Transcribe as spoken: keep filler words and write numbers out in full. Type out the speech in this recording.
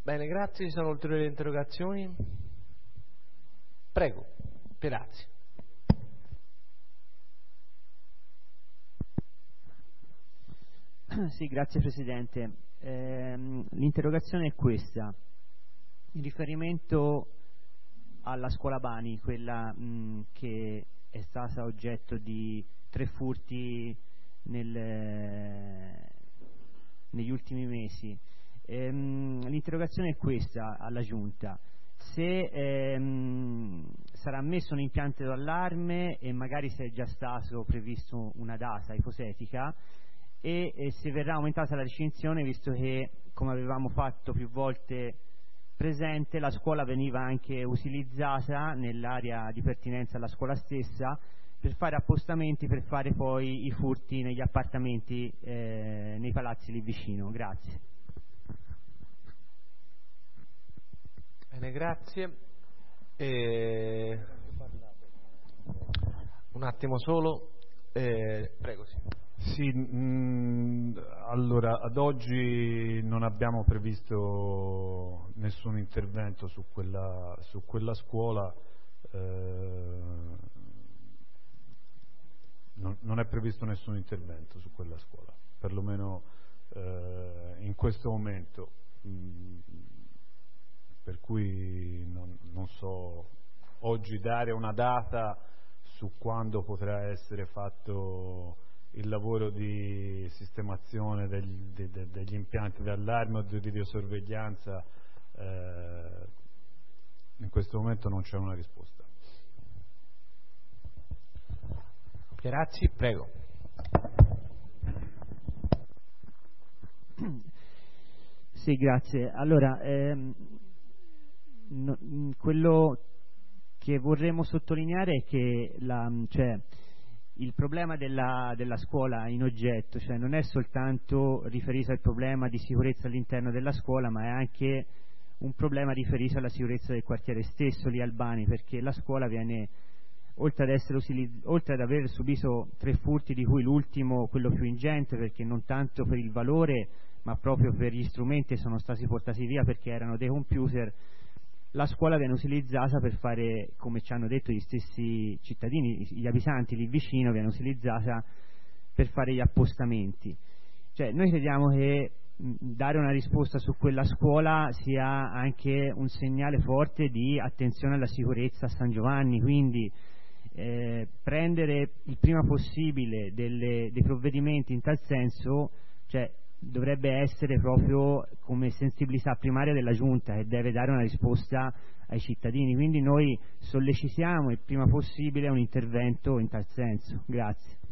Bene, grazie. Ci sono ulteriori interrogazioni? Prego, Perazzi. Sì, grazie Presidente. Eh, l'interrogazione è questa. In riferimento alla scuola Bani, quella mh, che è stata oggetto di tre furti nel, eh, negli ultimi mesi, ehm, l'interrogazione è questa alla Giunta: se ehm, sarà messo un impianto d'allarme e magari se è già stato previsto una data ipotetica, e, e se verrà aumentata la recinzione, visto che, come avevamo fatto più volte presente, la scuola veniva anche utilizzata nell'area di pertinenza alla scuola stessa per fare appostamenti, per fare poi i furti negli appartamenti, eh, nei palazzi lì vicino. Grazie. Bene, grazie. E... un attimo solo. Eh, prego, sì. Sì, mh, allora ad oggi non abbiamo previsto nessun intervento su quella, su quella scuola, eh, non, non è previsto nessun intervento su quella scuola, perlomeno eh, in questo momento, mh, per cui non, non so oggi dare una data su quando potrà essere fatto il lavoro di sistemazione degli, de, de, degli impianti di allarme o di videosorveglianza. Eh, in questo momento non c'è una risposta. Grazie, prego. Sì, grazie. Allora, ehm, no, quello che vorremmo sottolineare è che la, cioè, il problema della, della scuola in oggetto, cioè, non è soltanto riferito al problema di sicurezza all'interno della scuola, ma è anche un problema riferito alla sicurezza del quartiere stesso lì Albani, perché la scuola viene, oltre ad, essere utilizz- oltre ad aver subito tre furti, di cui l'ultimo quello più ingente, perché non tanto per il valore ma proprio per gli strumenti che sono stati portati via perché erano dei computer, la scuola viene utilizzata per fare, come ci hanno detto gli stessi cittadini, gli abitanti lì vicino, viene utilizzata per fare gli appostamenti. Cioè, noi crediamo che mh, dare una risposta su quella scuola sia anche un segnale forte di attenzione alla sicurezza a San Giovanni, quindi eh, prendere il prima possibile delle, dei provvedimenti in tal senso, cioè, dovrebbe essere proprio come sensibilità primaria della Giunta, che deve dare una risposta ai cittadini. Quindi noi sollecitiamo il prima possibile un intervento in tal senso. Grazie.